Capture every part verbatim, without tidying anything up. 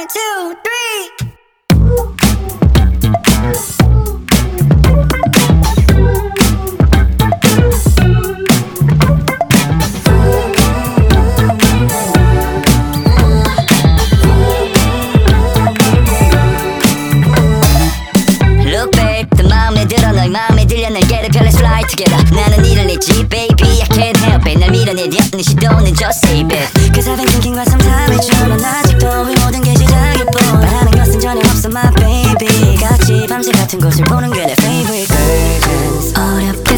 One, two, three. Look babe, 내 마음에 들어 너의 마음에 들려 날 get it, let's fly together. 나는 이를 내지 baby, I can't help it. 날 밀어내려 네 시도는 just save it. Cause I've been thinking about some time with you. 난 아직도 이 모든 게 시작일 뿐. 바라는 것은 전혀 없어 my baby. 같이 밤새 같은 곳을 보는 게 내 favorite girls. 어렵게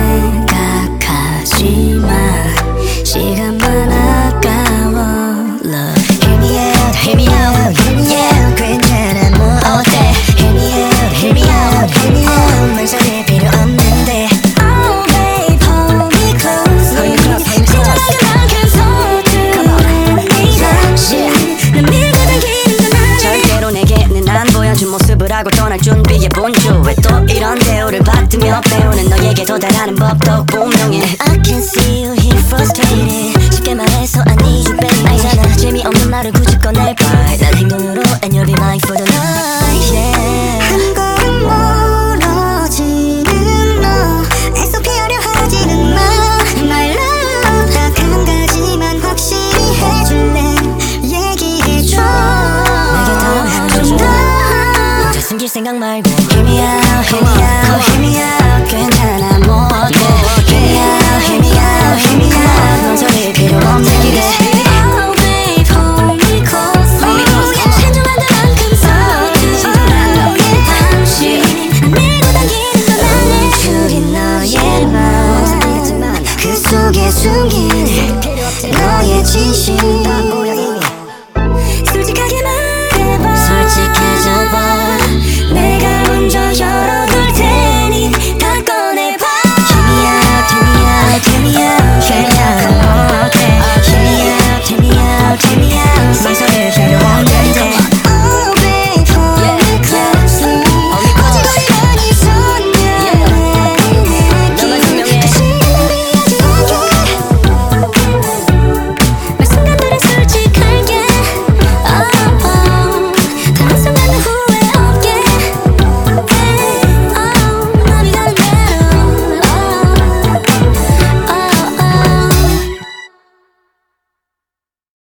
생각하지 마. 시간만 아까워. Love, hear me out, hear me out, hear me out. 괜찮아 뭐 어때? Hear me out, hear me out, hear me out. 말소리 필요 없는데. Oh babe, hold me close. Hold me close, hold me close. 만큼 서투른 이 잠시 난 밀고 당기는 날 절대로 내게는 안 보여준 모습을 하고 떠날 준비해본 주. 왜 또 이런 대우를 받으며 배우는 너에게 도달하는 법도 분명해. I can see you here frustrated. 쉽게 말해서 I need you baby. 아니잖아 재미없는 말을 굳이 꺼낼 걸. 난 행동으로 and you'll be mine for the night yeah. 한 걸음 멀어지는 너 애써 피하려 하지는 마 My love 딱 한 가지만 확실히 해줄래 얘기해줘 내게 더 해줘. 좀 더 혼자 숨길 생각 말고